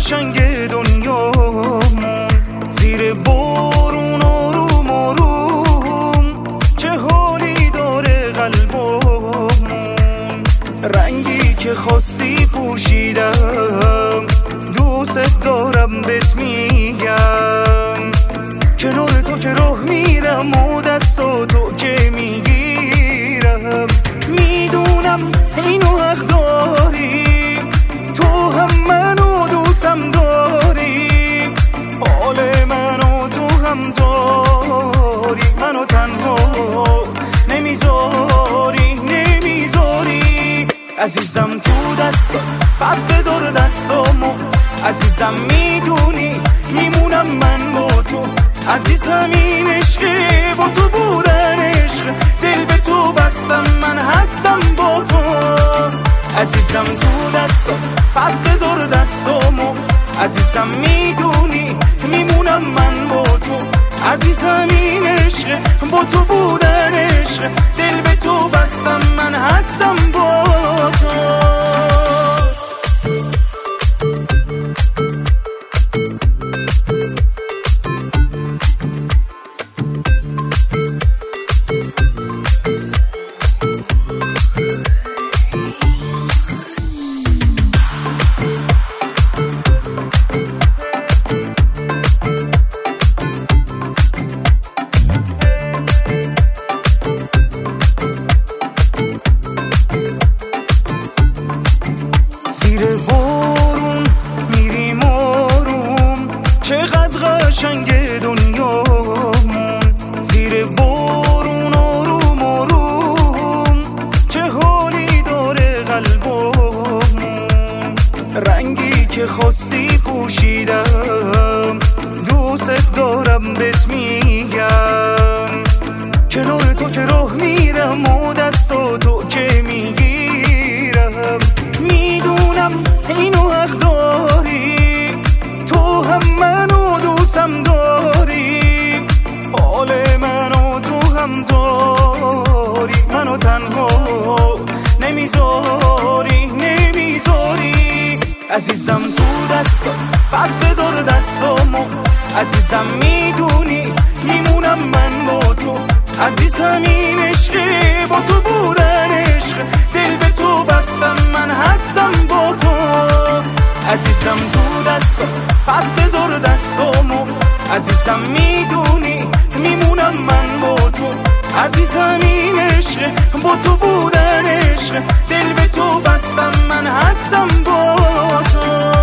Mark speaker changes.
Speaker 1: قشنگ دنیامون، زیر بارون آروم آروم چه حالی داره قلبمون. رنگی که خواستی پوشیدم، دوست دارم بهت میگم. کنار تو که راه میرم و دستو تو که میگیرم. میدونم اینو حق داری، تو هم منو دوستم داری. حال منو تو هم داری، منو تنها نمیذاری. عزیزم تو دستا پس بدار دستامو. عزیزم میدونی میمونم من با تو. عزیزم این عشقه با تو بودن عشق، دل به تو بستم من هستم با تو. عزیزم تو دستا پس بدار دستامو. عزیزم میدونی میمونم من با تو. عزیزم این عشق با تو بودن عشق، دل به تو بستم من هستم با تو. زیر بارون میریم آروم، چقدر قشنگ دنیامون. زیر بارون آروم آروم چه حالی داره قلبمون. رنگی که خواستی پوشیدم، دوست دارم بهت میگم. کنار تو که راه میرم و دستو تو که میگیرم. میدونم اینو حق داری، تو هم منو دوستم داری. حال منو تو هم داری، منو تنها نمیذاری. عزیزم تو دستا پس بدار دستامو. عزیزم میدونی میمونم من با تو. عزیزم این عشقه با تو بودن عشق، دل به تو بستم من هستم با تو. عزیزم تو دستا پس بدار دستامو. عزیزم میدونی میمونم من با تو. عزیزم این عشق با تو بودن عشق، دل به تو بستم من هستم با تو.